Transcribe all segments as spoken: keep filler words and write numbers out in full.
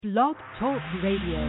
Blog Talk Radio.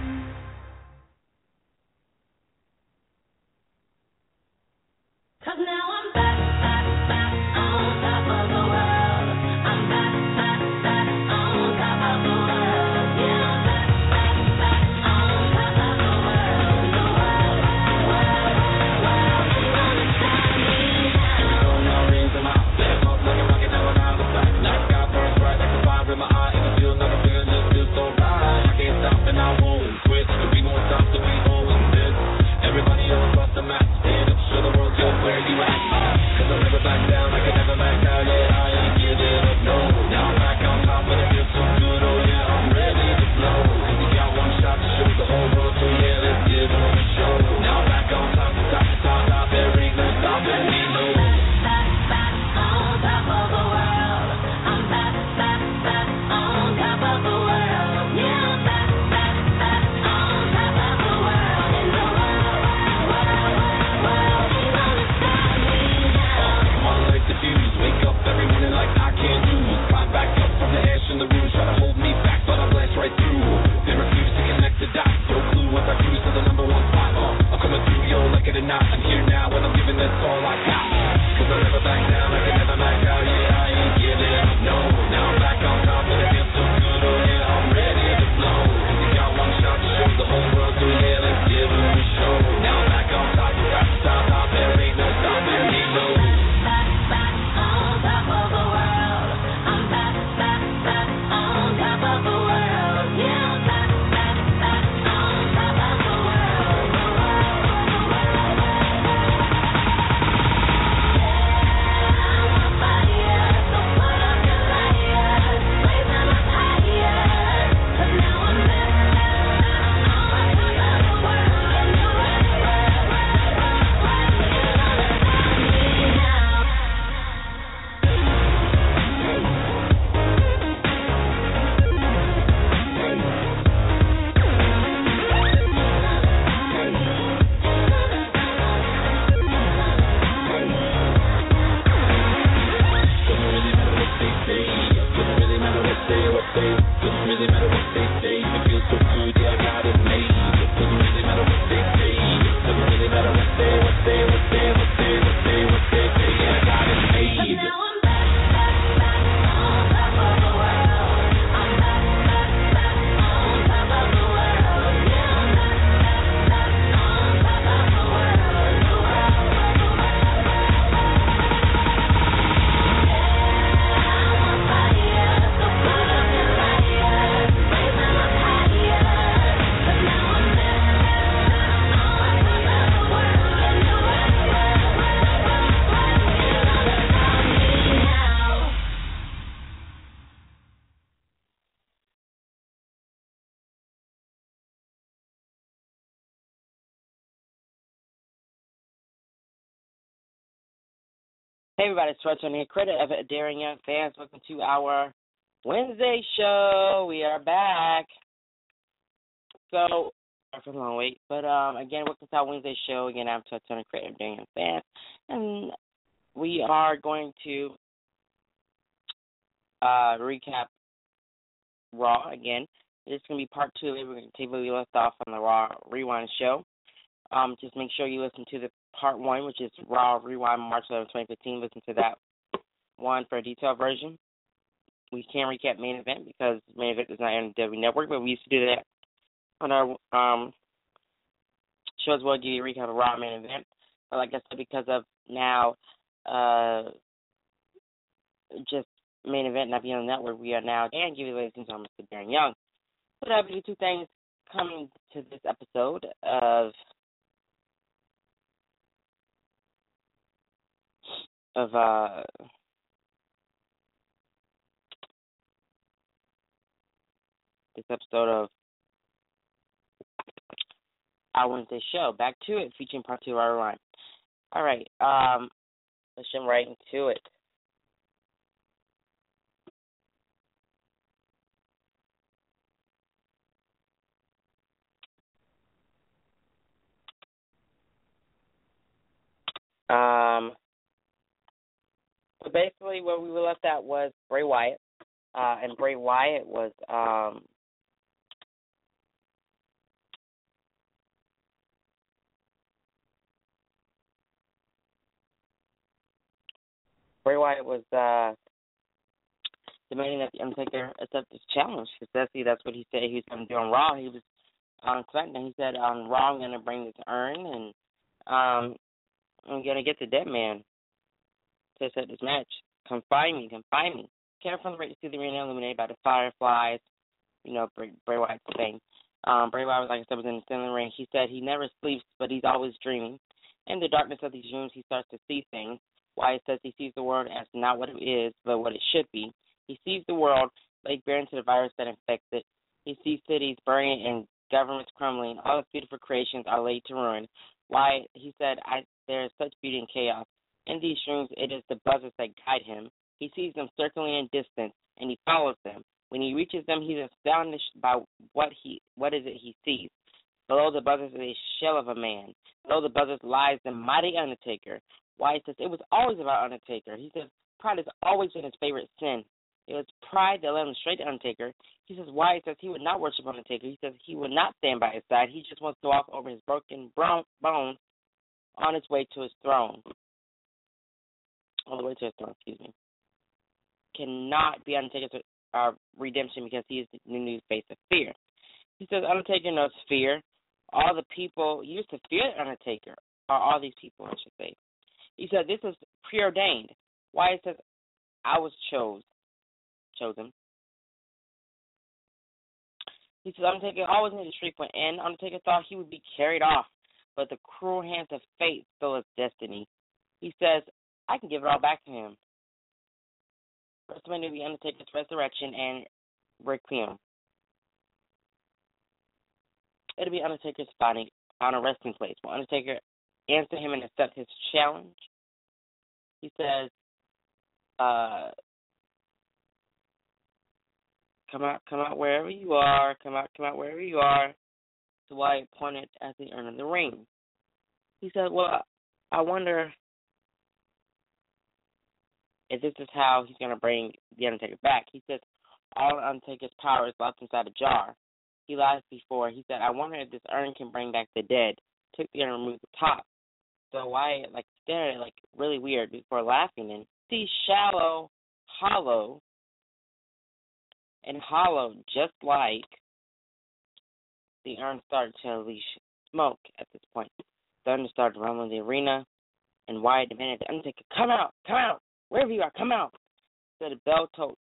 Cause now I'm back, back, back on top of the world. I'm back, back, back on top of the world. Yeah, I'm back, back, back on top of the world. The world, world, world is gonna stop me now. No, no reason I'm left off like a rocket, now I'm out of sight. Night sky burns bright like a fire in my eye. And I feel another feeling just feels so right. I can't stop and I won't quit. If we won't stop, then we own this. Everybody all across the map, stand up, show the world just where you at. Cause I'll never back down, I can never back out, yeah, I ain't giving up, no. Now I'm back on top, but it feels so good, oh yeah, I'm ready to blow. Cause we got one shot to show the whole world, so yeah, let's give them a show. Now I'm back on top, top, top, top, there ain't no stopping me, no. Back, back, on top of the world. I'm back, back, back, on top of the world. Yeah, I'm back, back, back, on top of the world. And the world, world, world ain't gonna stop me now. On like the fuse, wake up every morning like I can't lose. Climb back up from the ash in the room, try to hold me back, but I blast right through. They refuse to connect the dots, no clue once I cruise to the number one spot. Uh, I'm coming through, yo, like it or not, I'm here now, and I'm giving this all I got. Cause I'll never back down, I can never back out, yeah, I ain't giving up, no. Now I'm back on top, and it feels so good, oh yeah, I'm ready to blow. Cause we got one shot to show the whole world, so yeah, let's give them a show. Now I'm back on top, top, top, top, there ain't no stopping me, no. Back, back, on top of the world. I'm back, back, back, on top of the world. Yeah, I'm back, back, back, on top of the world. The world, world, world. Yeah, I'm on fire, so put up your lights, raise them up higher. Cause now I'm back, back, on top of the world. And the world, world, world, world is gonna stop me now. Doesn't really matter what they say. Doesn't really matter what they what they. Doesn't really matter what they say. It feels so good, yeah, I got it made. Doesn't really matter what they say. Doesn't really matter what they what they what they what they what they what they say. Yeah, I got it made. Now I'm back, back, back on top of the world. I'm back, back, back on top of the world. Yeah, I'm back, back, back on top of the world. The world, world, world, yeah, I'm on fire, so put up your lights, raise them up higher. Cause now I'm back, back, on top of the world. And the world, world, world, world is gonna stop me now. Hey everybody, it's Retro here, credit of it, Daring Young fans. Welcome to our Wednesday show. We are back. So, sorry for the long wait, but um, again, welcome to our Wednesday show. Again, I'm Tony Credit of Daring Young fans, and we are going to uh, recap Raw again. It's going to be part two of it. We're going to take where we left off on the Raw Rewind show. Um, just make sure you listen to the part one, which is Raw Rewind March eleventh, twenty fifteen. Listen to that one for a detailed version. We can't recap main event because main event is not on the W W E Network, but we used to do that on our um, show as well. Give you a recap of Raw main event. But like I said, because of now uh, just main event not being on the network, we are now and give you ladies and gentlemen Mister Darren Young. So that'll be two things coming to this episode of of uh this episode of our Wednesday show. Back to it, featuring part two of our line. All right, um, let's jump right into it. Um, so basically, where we were left at was Bray Wyatt, uh, and Bray Wyatt was um Bray Wyatt was uh, demanding that the Undertaker accept this challenge. Especially that's what he said he was going to do on Raw. He was on SmackDown. He said on Raw I'm going to bring this urn and um, I'm going to get the dead man to accept this match. Come find me. Come find me. Came from the right to see the arena illuminated by the fireflies. You know, Bray, Bray Wyatt's thing. Um, Bray Wyatt, like I said, was in the center of the ring. He said he never sleeps, but he's always dreaming. In the darkness of these dreams, he starts to see things. Wyatt says he sees the world as not what it is, but what it should be. He sees the world laid bare into the virus that infects it. He sees cities burning and governments crumbling. All his beautiful creations are laid to ruin. Wyatt, he said, I, there is such beauty in chaos. In these dreams, it is the buzzards that guide him. He sees them circling in distance, and he follows them. When he reaches them, he's astonished by what he what is it he sees. Below the buzzards is a shell of a man. Below the buzzards lies the mighty Undertaker. Wyatt says it was always about Undertaker. He says pride has always been his favorite sin. It was pride that led him straight to Undertaker. He says Wyatt says he would not worship Undertaker. He says he would not stand by his side. He just wants to walk over his broken bones on his way to his throne. On the way to his throne, excuse me. Cannot be Undertaker's uh, redemption because he is the new face of fear. He says Undertaker knows fear. All the people used to fear Undertaker, or all these people, I should say. He said this is preordained. Wyatt says I was chose, chosen. He says Undertaker always knew the streak would end. Undertaker thought he would be carried off, but the cruel hands of fate stole his destiny. He says I can give it all back to him. WrestleMania will be Undertaker's resurrection and requiem. It'll be Undertaker's fighting on a resting place. Will Undertaker answer him and accept his challenge? He says, uh, come out, come out wherever you are, come out, come out wherever you are. So Wyatt pointed at the urn of the ring. He said, well, I wonder if this is how he's going to bring the Undertaker back. He says all of Undertaker's power is locked inside a jar. He lied before. He said, I wonder if this urn can bring back the dead. Took the urn and removed the top. So Wyatt, like, stared at it, like, really weird before laughing. And see, shallow, hollow, and hollow, just like the urn started to unleash smoke at this point. Thunder started rumbling the arena, and Wyatt demanded the Undertaker, come out, come out. Wherever you are, come out. So the bell tolled.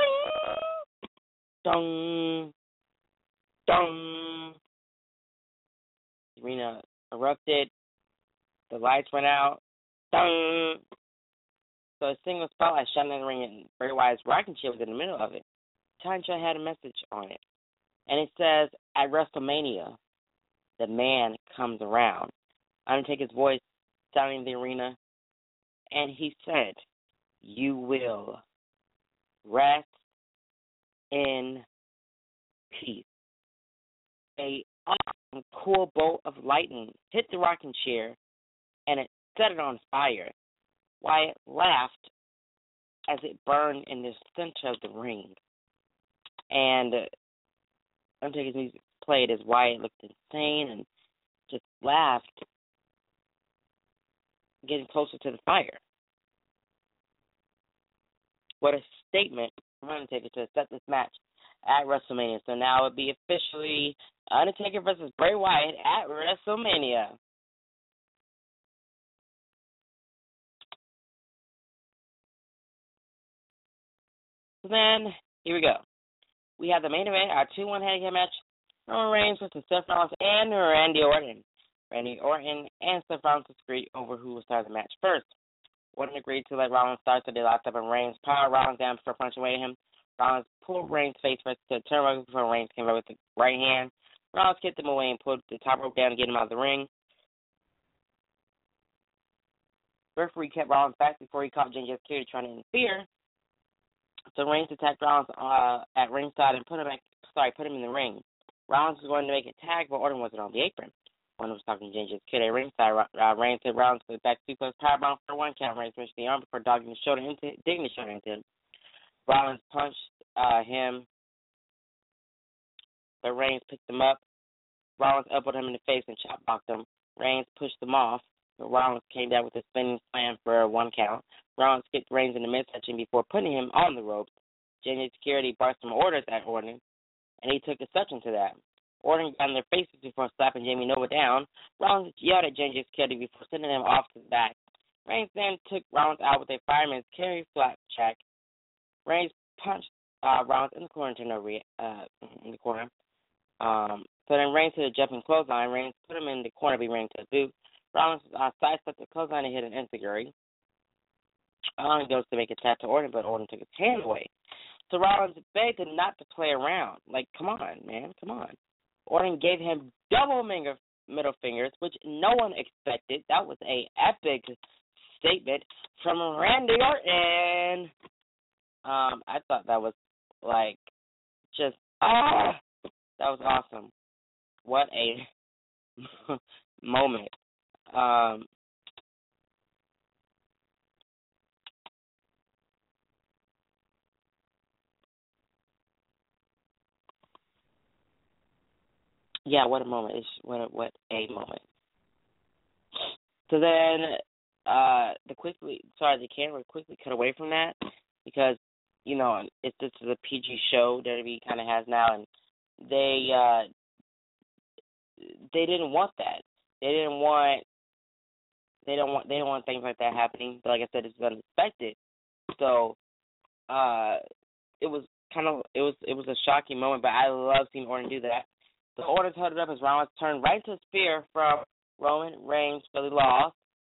Dong. Dong. The arena erupted. The lights went out. Dong. So a single spotlight shone in the ring, and Bray Wyatt's rocking chair was in the middle of it. Time Shot had a message on it. And it says, at WrestleMania, the man comes around. Undertaker's voice sounding in the arena. And he said, you will rest in peace. A awesome, cool bolt of lightning hit the rocking chair, and it set it on fire. Wyatt laughed as it burned in the center of the ring. And Undertaker's music played as Wyatt looked insane and just laughed, getting closer to the fire. What a statement from Undertaker to accept this match at WrestleMania. So now it would be officially Undertaker versus Bray Wyatt at WrestleMania. So then, here we go. We have the main event, our two one handicap match. Roman Reigns versus Seth Rollins and Randy Orton. Randy Orton and Seth Rollins disagreed over who will start the match first. Orton agreed to let Rollins start, so they locked up, and Reigns powered Rollins down before punching away at him. Rollins pulled Reigns' face first to turn around before Reigns came over with the right hand. Rollins kicked him away and pulled the top rope down to get him out of the ring. The referee kept Rollins back before he caught Ginger Security trying to interfere. So Reigns attacked Rollins uh, at ringside and put him back, sorry, put him in the ring. Rollins was going to make a tag, but Orton wasn't on the apron. One was talking to Ginger Kid at ringside. Uh, Reigns hit Rollins with back suplex powerbomb for one count. Reigns finished the arm before dogging the shoulder into, digging the shoulder into him. Rollins punched uh, him, but Reigns picked him up. Rollins elbowed him in the face and chop blocked him. Reigns pushed him off. Rollins came down with a spinning slam for a one count. Rollins skipped Reigns in the midsection before putting him on the ropes. J J security barked some orders at Orton, and he took exception to that. Orton got in their faces before slapping Jamie Nova down. Rollins yelled at J J security before sending him off to the back. Reigns then took Rollins out with a fireman's carry flapjack. Reigns punched uh, Rollins in the corner to no re- uh, in the corner. Um, so then Reigns hit a jumping clothesline. Reigns put him in the corner, be Reigns to the boot. Rollins uh, sidestepped the clothesline and hit an enziguri. Rollins goes to make a tap to Orton, but Orton took his hand away. So Rollins begged him not to play around. Like, come on, man, come on. Orton gave him double middle fingers, which no one expected. That was a epic statement from Randy Orton. Um, I thought that was, like, just, ah, that was awesome. What a moment. Um, yeah, what a moment. It's, what a, what a moment. So then uh, the quickly, sorry, the camera quickly cut away from that because, you know, it's this is a P G show W W E kind of has now, and they uh, they didn't want that. They didn't want they don't want they don't want things like that happening. But like I said, it's unexpected. So uh, it was kind of it was it was a shocking moment, but I love seeing Orton do that. The Orton held it up as Rollins turned right to a spear from Roman Reigns, Billy lost,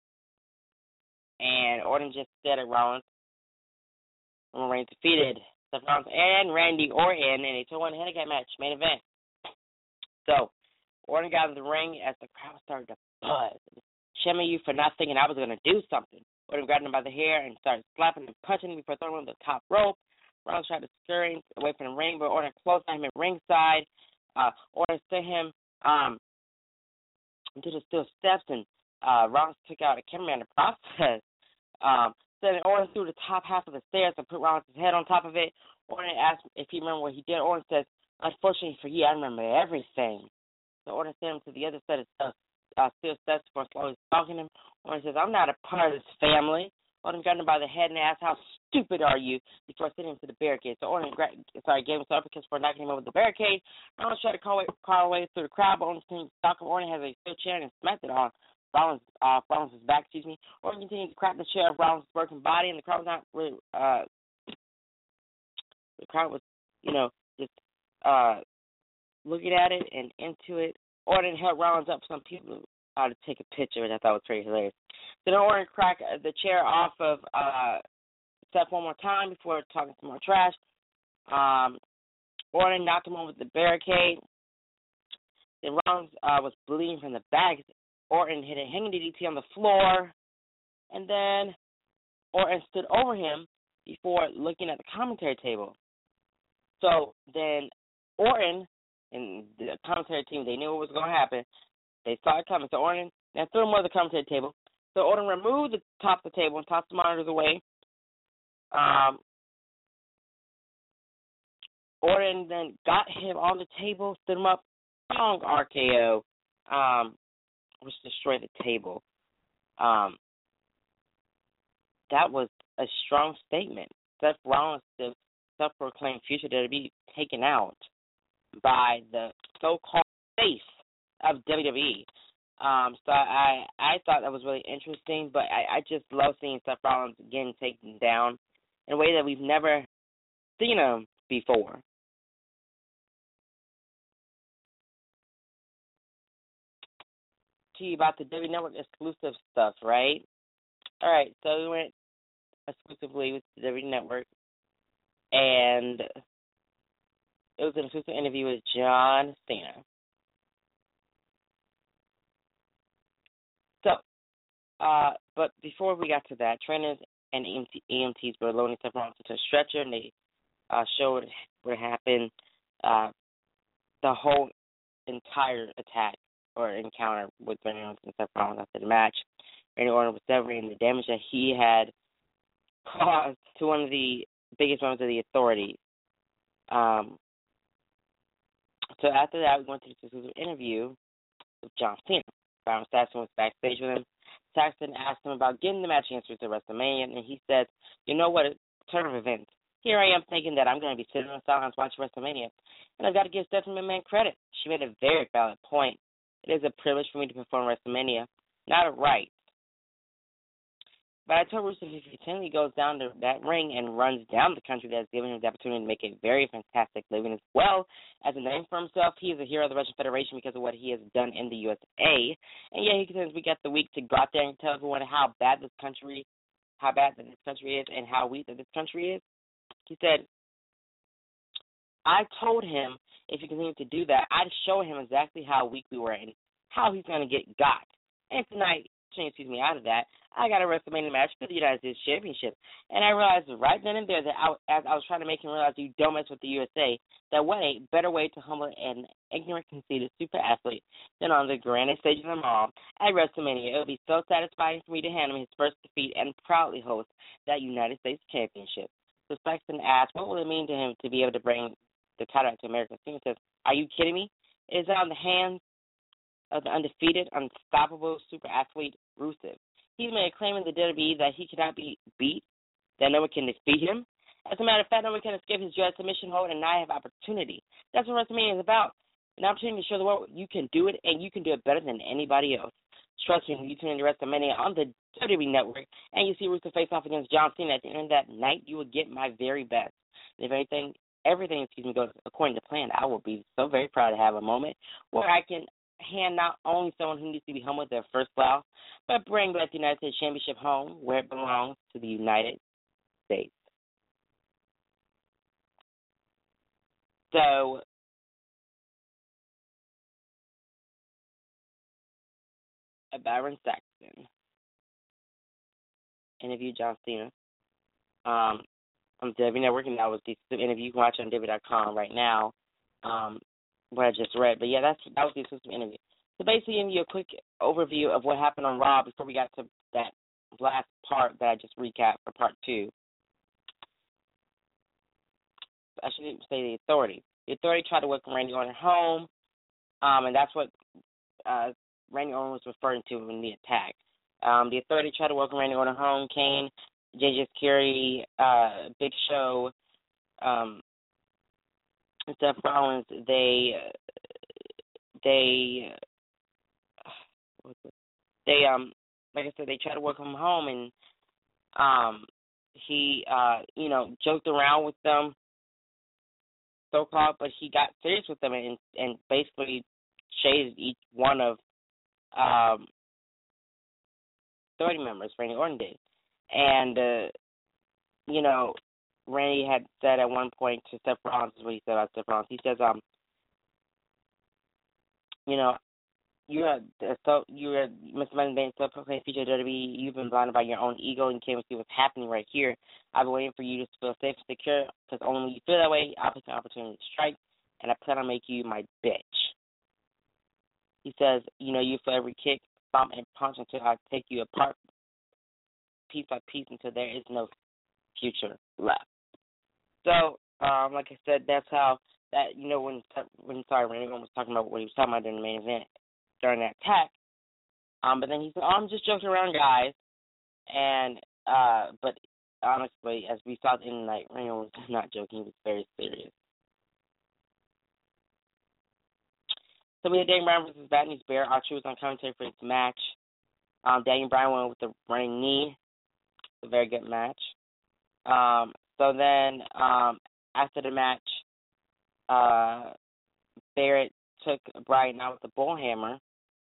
and Orton just stared at Rollins. Roman Reigns defeated Seth Rollins and Randy Orton in a two-one handicap match, main event. So, Orton got in the ring as the crowd started to buzz, shaming you for not thinking I was going to do something. Orton grabbed him by the hair and started slapping and punching him before throwing him to the top rope. Rollins tried to scurry away from the ring, but Orton closed on him at ringside. Uh, Orton sent him um, to the steel steps, and uh, Rollins took out a cameraman in the process. Um, then Orton threw the top half of the stairs and put Rollins' head on top of it. Orton asked if he remembered what he did. Orton says, "Unfortunately for you, I remember everything." So Orton sent him to the other side of the uh, steel steps before slowly stalking him. Orton says, "I'm not a part of this family." Orton grabbed him by the head and asked, "How stupid are you?" before sending him to the barricade. So Orton gra- sorry, gave him some uppercuts for knocking him over the barricade. Rollins tried to call, call away through the crowd, but Orton continued to stalk him. Orton has a steel chair and smacked it on Rollins, uh, Rollins' back, excuse me. Orton continued to crack the chair of Rollins' broken body, and the crowd was not really, uh, the crowd was, you know, just uh, looking at it and into it. Orton held Rollins up for some people uh, to take a picture, which I thought was pretty hilarious. Then Orton cracked the chair off of uh, Seth one more time before talking some more trash. Um, Orton knocked him over the barricade. Then Rollins uh, was bleeding from the back. Orton hit a hanging D D T on the floor, and then Orton stood over him before looking at the commentary table. So then Orton and the commentary team, they knew what was going to happen. They saw it coming. So Orton then threw him over the commentary table. So Orton removed the top of the table and tossed the monitors away. Um, Orton then got him on the table, stood him up, strong R K O, um, which destroyed the table. Um, that was a strong statement. Seth Rollins, the self-proclaimed future, to be taken out by the so-called face of W W E. Um, so I I thought that was really interesting, but I, I just love seeing Seth Rollins again taken down in a way that we've never seen him before. To you about the W W E Network exclusive stuff, right? All right, so we went exclusively with the W W E Network, and it was an exclusive interview with John Cena. So, uh, but before we got to that, trainers and E M Ts were loading Seth Rollins into a stretcher, and they uh, showed what happened, uh, the whole entire attack or encounter with Randy Orton and Seth Rollins after the match. Randy Orton was severing the damage that he had caused to one of the biggest members of the Authority. Um, so after that, we went to this exclusive interview with John Cena. Byron Saxton was backstage with him. Saxton asked him about getting the match answers at WrestleMania, and he said, you know what, a turn of events. Here I am thinking that I'm going to be sitting in silence watching WrestleMania, and I've got to give Stephanie McMahon credit. She made a very valid point. It is a privilege for me to perform WrestleMania, not a right. But I told Rusev if he continually goes down to that ring and runs down the country that's given him the opportunity to make a very fantastic living as well as a name for himself, he is a hero of the Russian Federation because of what he has done in the U S A. And yeah, he continues we got the week to go out there and tell everyone how bad this country, how bad that this country is and how weak that this country is. He said, I told him if he continued to do that, I'd show him exactly how weak we were and how he's going to get got. And tonight, excuse me, out of that, I got a WrestleMania match for the United States Championship. And I realized right then and there that I, as I was trying to make him realize you don't mess with the U S A, that what a better way to humble an ignorant, conceited super athlete than on the grandest stage of them all at WrestleMania. It would be so satisfying for me to hand him his first defeat and proudly host that United States Championship. So Saxton asked, what will it mean to him to be able to bring the title to America? Steven says, are you kidding me? It is on the hands of the undefeated, unstoppable super athlete Rusev. He's made a claim in the W W E that he cannot be beat, that no one can defeat him. As a matter of fact, no one can escape his U S submission hold, and I have opportunity. That's what WrestleMania is about, an opportunity to show the world you can do it, and you can do it better than anybody else. Trust me, when you tune into WrestleMania on the W W E Network, and you see Rusev face off against John Cena at the end of that night, you will get my very best. And if anything, everything, excuse me, goes according to plan, I will be so very proud to have a moment where I can hand not only someone who needs to be humbled their first blow, but bring back the United States Championship home where it belongs, to the United States. So, Byron Saxton interviewed John Cena um, on W W E Network, and that was the interview you can watch on W W E dot com right now. Um, what I just read. But yeah, that's that was the exclusive interview. So basically giving you a quick overview of what happened on Raw before we got to that last part that I just recapped for part two. I shouldn't say the Authority. The Authority tried to welcome Randy Orton home, um, and that's what uh, Randy Orton was referring to in the attack. Um, the Authority tried to welcome Randy Orton home. Kane, J J Security, uh, Big Show, um, Seth Rollins, they, they, they, um, like I said, they tried to welcome him home, and um, he, uh, you know, joked around with them, so-called, but he got serious with them and and basically shaded each one of um, thirty members, Randy Orton did. And, uh, you know, Randy had said at one point to Seth Rollins, is what he said about Seth Rollins. He says, um, you know, you are so you are Mister Monday, so proclaimed future W W E. You've been blinded by your own ego and can't see what's happening right here. I've been waiting for you to feel safe and secure, because only when you feel that way, I'll take an opportunity to strike, and I plan on making you my bitch. He says, you know, you feel every kick, stomp, and punch until I take you apart, piece by piece, until there is no future left. So, um, like I said, that's how that, you know, when, when sorry, when anyone was talking about what he was talking about during the main event, during that attack. Um, but then he said, oh, I'm just joking around, guys. And, uh, but honestly, as we saw in the night, Randy was not joking. He was very serious. So we had Daniel Bryan versus Bad News Bear. Archer was on commentary for this match. Um, Daniel Bryan went with the running knee. A very good match. Um, so then, um, after the match, uh, Barrett took Bryan out with the bullhammer.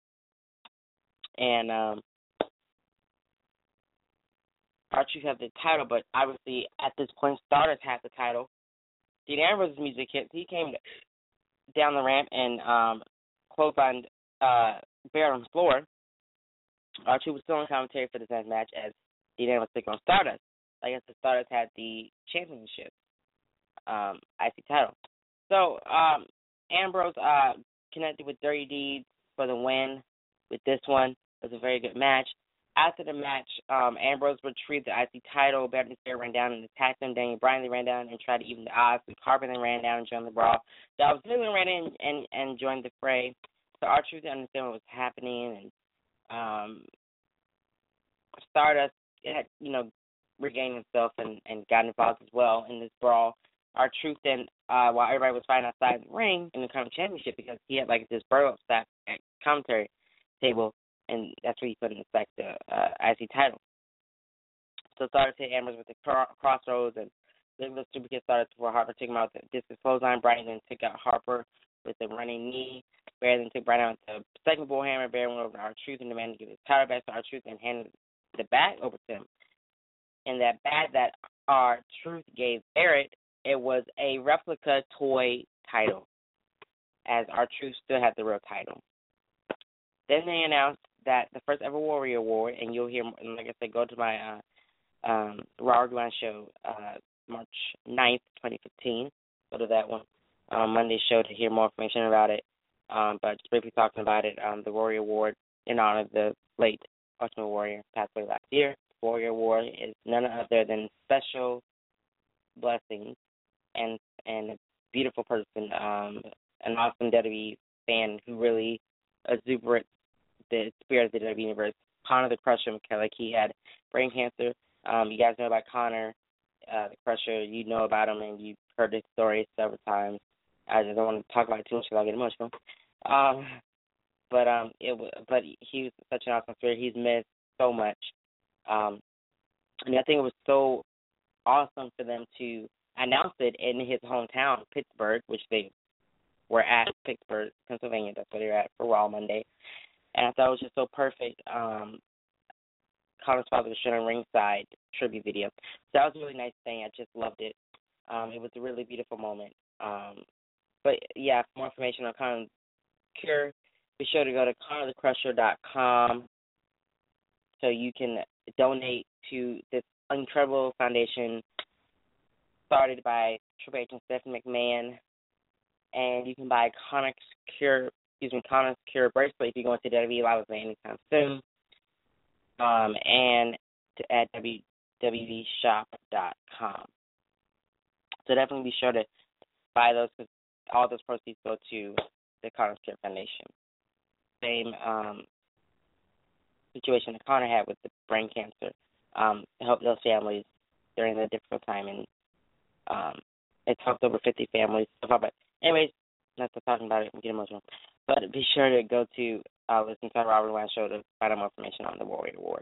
And um, R-Truth had the title, but obviously at this point, Stardust had the title. Dean Ambrose' music hit. He came down the ramp and um, clotheslined uh, Barrett on the floor. R-Truth was still on commentary for this next match as Dean Ambrose took on Stardust. Like I said, Stardust had the championship, um, I C title. So um, Ambrose uh, connected with Dirty Deeds for the win with this one. It was a very good match. After the match, um, Ambrose retrieved the I C title. Baron Corbin ran down and attacked him. Daniel Bryan ran down and tried to even the odds. The Corbin then ran down and joined the brawl. Dolph Ziggler ran in and, and joined the fray. So R-Truth didn't understand what was happening, and um, Stardust had, you know, regained himself and, and got involved as well in this brawl. R-Truth then, uh, while everybody was fighting outside the ring in the Comedy Championship, because he had like this burrow up stack at commentary table, and that's where he put in the like the uh, I C title. So Stardust hit Ambrose with the cro- crossroads, and Ziggler super kick started before Harper took him out with the discus clothesline. Brian then took out Harper with the running knee. Bear then took Brian out with the second bullhammer. Bear went over to R-Truth and demanded to give his title back, so R-Truth then handed the bat over to him. And that bat that R-Truth gave Barrett, it was a replica toy title, as R-Truth still had the real title. Then they announced that the first ever Warrior Award, and you'll hear, and like I said, go to my uh, um, Raw Rewind show, uh, March ninth, twenty fifteen. Go to that one, um, Monday's show to hear more information about it. Um, but just briefly talking about it, um, the Warrior Award in honor of the late Ultimate Warrior, passed away last year. Warrior Award is none other than Special Blessings and and a beautiful person, um, an awesome W W E fan who really exuberates the spirit of the W W E universe. Connor the Crusher McKellar, like he had brain cancer. Um, you guys know about Connor uh, the Crusher. You know about him, and you've heard his story several times. I just don't want to talk about it too much because I'll get emotional. Um, but um, it but he was such an awesome spirit. He's missed so much. Um, and I think it was so awesome for them to announce it in his hometown, Pittsburgh, which they were at, Pittsburgh, Pennsylvania. That's where they're at for Raw Monday. And I thought it was just so perfect. Um, Connor's father was showing ringside tribute video. So that was a really nice thing. I just loved it. Um, it was a really beautiful moment. Um, but, yeah, for more information on Connor Cure, be sure to go to connor the crusher dot com so you can donate to this incredible foundation started by Triple H and Stephanie McMahon. And you can buy Connor's Cure, excuse me, Connor's Cure bracelet if you go into W W E Live event anytime soon. Um, and to, at w w e shop dot com. So definitely be sure to buy those because all those proceeds go to the Connor's Cure Foundation. Same um, situation that Connor had with the brain cancer. Um, to help those families during the difficult time, and um, it's helped over fifty families. But anyways, not to talking about it and get emotional. But be sure to go to uh, listen to the Robert Wine Show to find out more information on the Warrior Award.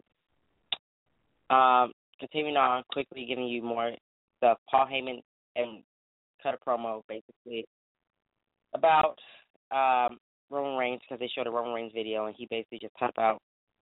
Um, continuing on, quickly giving you more stuff. Paul Heyman and cut a promo basically about um, Roman Reigns because they showed a Roman Reigns video, and he basically just talked about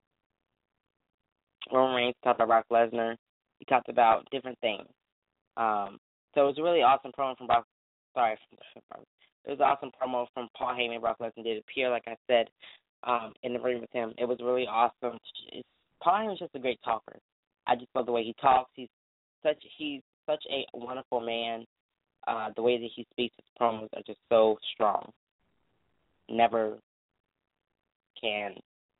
Roman Reigns, talked about Brock Lesnar. He talked about different things. Um, so it was a really awesome promo from Brock. Sorry, it was an awesome promo from Paul Heyman. Brock Lesnar did appear, like I said, um, in the ring with him. It was really awesome. It's, Paul Heyman's just a great talker. I just love the way he talks. He's such he's such a wonderful man. Uh, the way that he speaks, his promos are just so strong. Never can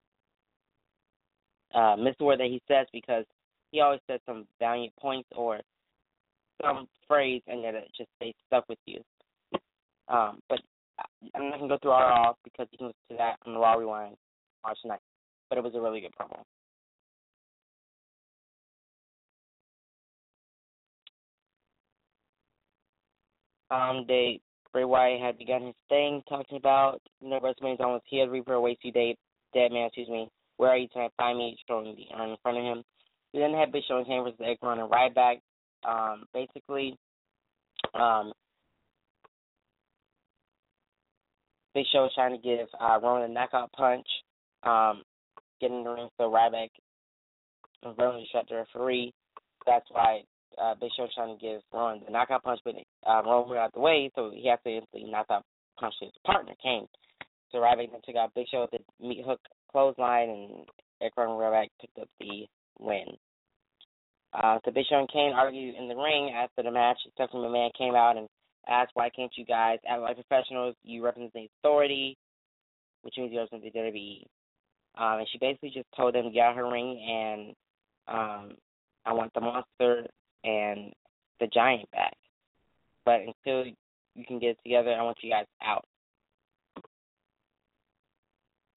uh, miss the word that he says because he always says some valiant points or some phrase and that it just stays stuck with you. Um, but I'm not going to go through all it all because you can listen to that on the Raw Rewind March ninth. But it was a really good promo. Um, they Bray Wyatt had begun his thing talking about, you know, WrestleMania's almost here. Reaper awaits you, Dave, dead man, excuse me. Where are you tonight? Find me, showing the urn in front of him. We then had Big Show and Kane versus Ekman and Ryback. Um, basically, um, Big Show was trying to give uh, Roman a knockout punch, um, getting in the ring so Ryback and Roman distracted the referee. That's why uh, Big Show was trying to give Roman the knockout punch, but uh, Roman got out the way, so he had to instantly knock out punch his partner, Kane. So Ryback then took out Big Show with the meat hook clothesline, and Ekman and Ryback picked up the win. Uh, so Big Show and Kane argued in the ring after the match. Stephanie McMahon came out and asked, why can't you guys act like professionals? You represent the authority, which means you represent the W W E. Um, and she basically just told them to get out of her ring, and um, I want the Monster and the Giant back. But until you can get it together, I want you guys out.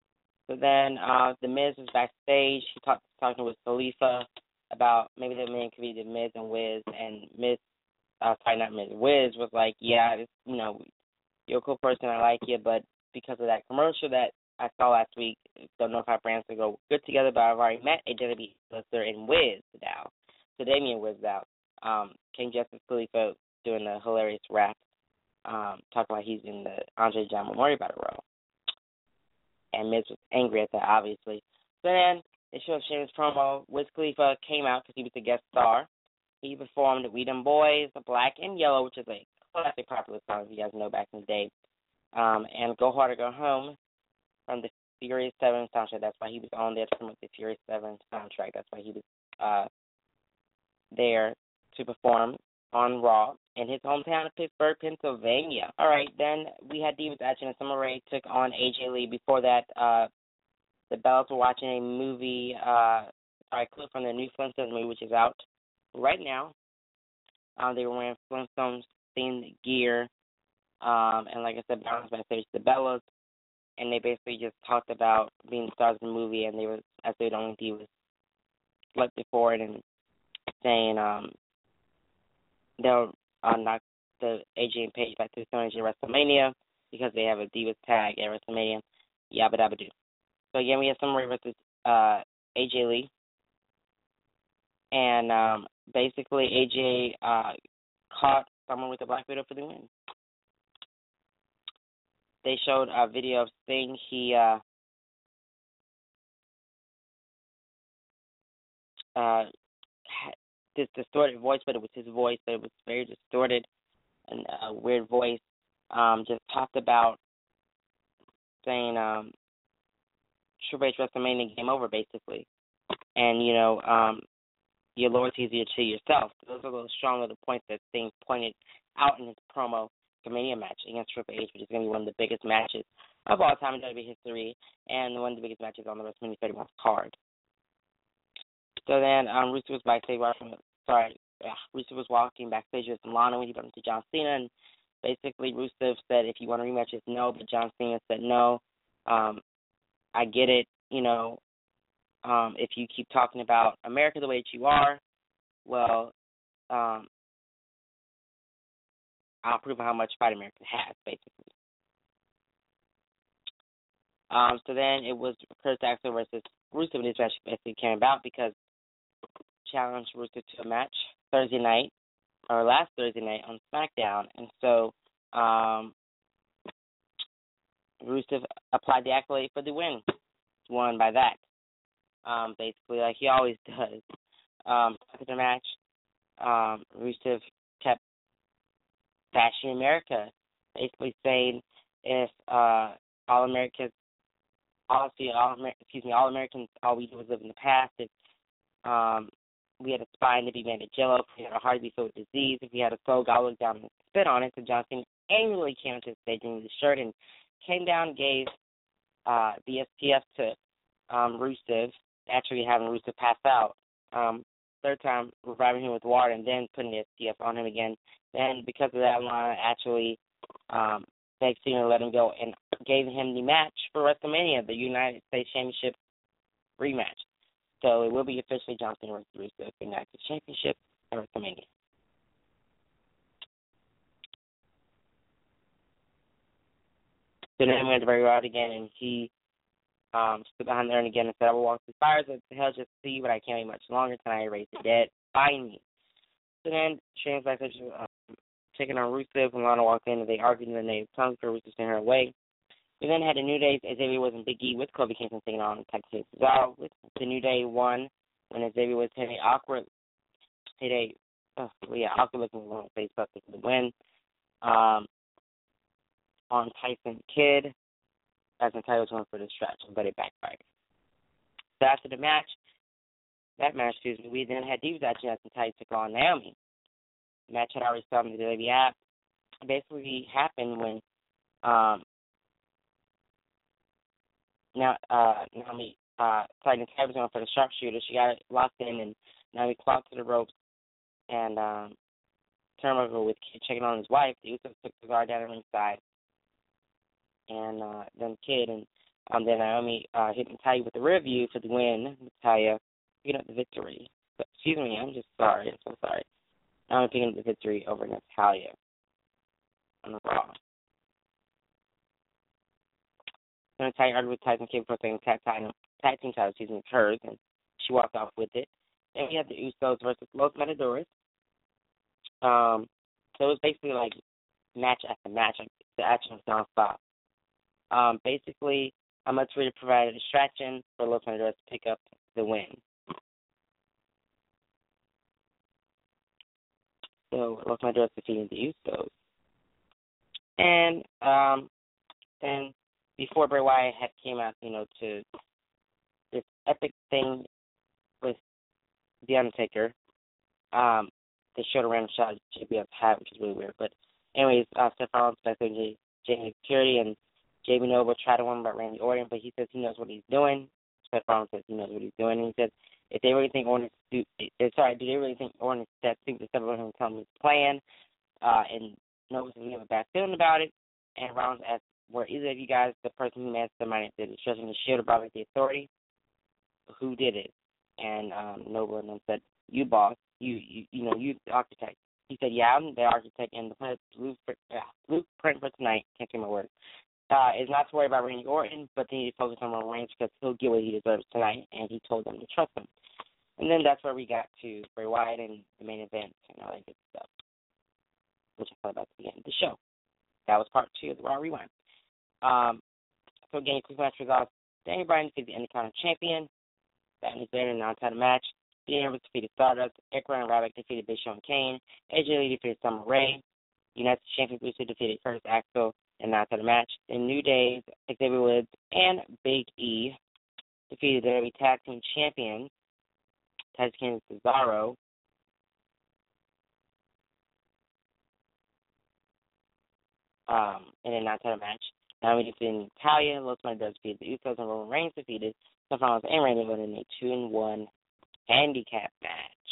So then uh, The Miz was backstage. He talked talking with Khalifa about maybe the man could be The Miz and Wiz, and Miz, uh, sorry, not Miz, Wiz was like, yeah, it's, you know, you're a cool person, I like you, but because of that commercial that I saw last week, don't know if our brands will go good together, but I've already met a W W E listener in Wiz now. So Damian Wiz out. Um, King Justice Khalifa doing a hilarious rap, um, talking about he's in the Andre John Memorial Battle Royal. And Miz was angry at that, obviously. So then they showed Sheamus promo. Wiz Khalifa came out because he was a guest star. He performed We Them Boys, Black and Yellow, which is a classic popular song, if you guys know, back in the day. Um, and Go Hard or Go Home from the Furious seven soundtrack. That's why he was on there to promote the Furious seven soundtrack. That's why he was uh, there to perform on Raw in his hometown of Pittsburgh, Pennsylvania. All right, then we had Divas Action and Summer Rae took on A J Lee. Before that, uh, the Bells were watching a movie, uh, sorry, clip from the new Flintstones movie, which is out right now. Um, they were wearing Flintstones themed gear, um, and like I said, bounced backstage to the Bellas, and they basically just talked about being the stars of the movie, and they were, as they were the only Divas selected for it, and saying um, they'll uh, knock the A J and Paige back to the Stone Age at WrestleMania because they have a Divas tag at WrestleMania. Yabba dabba do. So again, we have Summer Rae versus uh, A J Lee, and um, basically A J uh, caught someone with a black widow for the win. They showed a video of Sting. He uh, uh, had this distorted voice, but it was his voice, but it was very distorted and a weird voice. Um, just talked about saying um, Triple H WrestleMania game over, basically, and you know um, your loyalty is to yourself. Those are those strong little points that Sting pointed out in his promo WrestleMania match against Triple H, which is going to be one of the biggest matches of all time in W W E history, and one of the biggest matches on the WrestleMania thirty-one card. So then um, Rusev was backstage watching. Sorry, yeah, Rusev was walking backstage with Lana when he bumped into John Cena, and basically Rusev said, "If you want to rematch, it's no." But John Cena said, "No, um, I get it. You know, um, if you keep talking about America the way that you are, well, um, I'll prove how much fight America has, basically." Um, so then it was Curtis Axel versus Rusev, and this match basically came about because challenged Rusev to a match Thursday night, or last Thursday night on SmackDown, and so um, Rusev applied the accolade for the win, won by that, um, basically, like he always does. Um, after the match, um, Rusev kept bashing America, basically saying if uh, all Americans, all, all excuse me, all Americans, all we do is live in the past. If um, we had a spine to be made of jello, if we had a heart to be filled with disease, if we had a soul, God looked down and spit on it. So John Cena angrily came into the stage in his shirt and came down and gave uh, the S P F to um, Rusev, actually having Rusev pass out. Um, third time reviving him with water and then putting the S P F on him again. Then because of that, Lana actually um, begged Cena to let him go and gave him the match for WrestleMania, the United States Championship rematch. So it will be officially John Cena versus Rusev for the United States Championship at WrestleMania. So then we went to Bray Wyatt again, and he um, stood behind the urn again and said, "I will walk through fires of hell just to see you, but I can't wait much longer. Tonight I raise the dead. Find me." So then Shane's backstage um, taking on Rusev, and Lana walked in, and they argued in the name of tongues for Rusev sent her away. We then had the New Day, Xavier Woods and Big E with Kofi Kingston taking on Texas Cesaro. With the New Day won when Xavier Woods hit a awkward, hit a, oh, yeah, awkward looking long face buster for the win. Um, on Tyson Kidd, as the title was going for distraction, but it backfired. So after the match, that match, excuse me, we then had Divas Action as the Titan took on Naomi. The match had already started on the W W E app. It basically happened when um, now uh, Naomi uh, Titan was going for the sharpshooter. She got it locked in, and Naomi clocked to the ropes and um, turned over with Kid checking on his wife. The Usos took the guard down the ringside, and uh, then Kid and Um, then Naomi uh, hit Natalya with the rear view for the win. Natalya picking up the victory. So, excuse me, I'm just sorry. I'm so sorry. Naomi picking up the victory over Natalya on the Raw. So Natalya argued with Tyson Kidd for a second tag, title, tag team title, excuse me, hers, and she walked off with it. Then we had the Usos versus Los Matadores. Um, so it was basically like match after match. Like the action was nonstop. Um, basically, a much reader provided a distraction for Los Matadores to pick up the win. So Los Matadores defeated the Usos. And um, then before Bray Wyatt had came out, you know, to this epic thing with The Undertaker, um, they showed a random shot of J B L's hat, which is really weird. But anyways, uh, Seth Rollins, J J Security, and J B Noble tried to warn him about Randy Orton, but he says he knows what he's doing. Seth Rollins says he knows what he's doing, and he says if they really think Orton is stu- sorry, do they really think Orton is that stupid to step over him and tell him his plan? Uh, and Noble says we have a bad feeling about it. And Rollins asks, were either of you guys the person who masterminded the destruction of the Shield or brought back the Authority? Who did it? And um, Noble and them said, you, boss. You, you, you know, you, the architect. He said, yeah, I'm the architect, and the plan, blueprint, uh, blueprint for tonight, can't say my words, uh, is not to worry about Randy Orton, but they need to focus on Roman Reigns because he'll get what he deserves tonight, and he told them to trust him. And then that's where we got to Bray Wyatt and the main event and all that good stuff, which I thought about at the end of the show. That was part two of the Raw Rewind. Um, so again, quick match results. Daniel Bryan defeated the Intercontinental Champion. That was there in a non-title match. Dean Ambrose defeated Stardust. Eric Rowan Ryback defeated Big Show and Kane. A J Lee defeated Summer Rae. United Champion Booster defeated Curtis Axel in a non-title match. The New Days, Xavier Woods, and Big E defeated the W W E Tag Team Champions, Tazkin and Cesaro. Um, in a non-title match. Now we defeated Natalya, Los Matadores defeated the Usos, and Roman Reigns defeated Seth Rollins and Randy Orton in a two and one handicap match.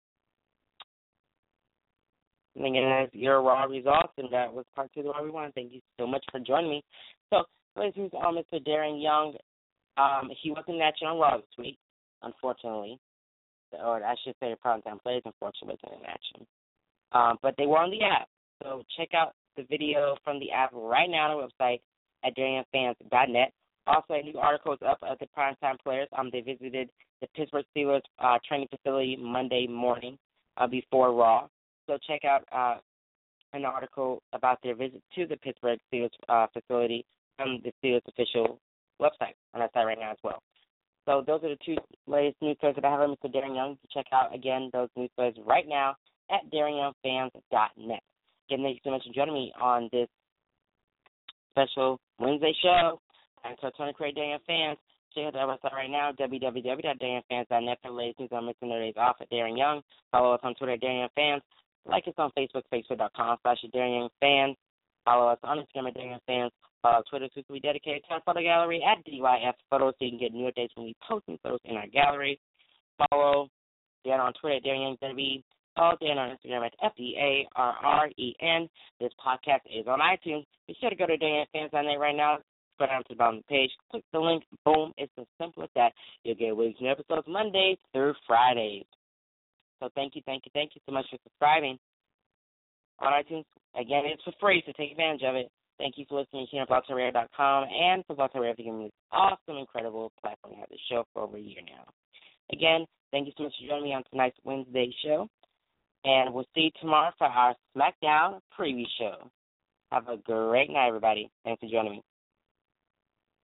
And again, that's your Raw results, and that was part two of the Raw Rewind. Thank you so much for joining me. So, ladies and gentlemen, Mister Darren Young, um, he wasn't actually on Raw this week, unfortunately. Or I should say the Primetime Players, unfortunately, wasn't in action. Um, but they were on the app. So check out the video from the app right now on the website at Darien Fans dot net. Also, a new article is up of the Primetime Players. Um, they visited the Pittsburgh Steelers uh, training facility Monday morning uh, before Raw. So check out uh, an article about their visit to the Pittsburgh Steelers uh, facility from the Steelers official website on that site right now as well. So those are the two latest news stories that I have on Mister Darren Young. Check out, again, those news stories right now at Darien Fans dot net. Again, thank you so much for joining me on this special Wednesday show. I'm Tony Craig, Darien Fans. Check out our website right now, w w w dot darien fans dot net for the latest news on Mister Days off at Darren Young. Follow us on Twitter at Darien Fans. Like us on Facebook, facebook dot com slash Darien Fans. Follow us on Instagram at Darien Fans. Follow Twitter, which we dedicate to our photo gallery at D Y F Photos, so you can get new updates when we post new photos in our gallery. Follow Dan on Twitter at Darren Young W B. Follow Dan on Instagram at F D A R R E N. This podcast is on iTunes. Be sure to go to Darien Fans dot net right now. Go down to the bottom of the page. Click the link. Boom. It's as simple as that. You'll get weekly episodes Mondays through Fridays. So thank you, thank you, thank you so much for subscribing on iTunes. Again, it's for free, so take advantage of it. Thank you for listening here at blog talk radio dot com and for Blog Talk Radio for giving me this awesome, incredible platform to have this show for over a year now. Again, thank you so much for joining me on tonight's Wednesday show. And we'll see you tomorrow for our SmackDown preview show. Have a great night, everybody. Thanks for joining me.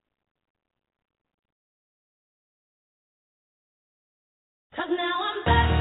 Cause now I'm back.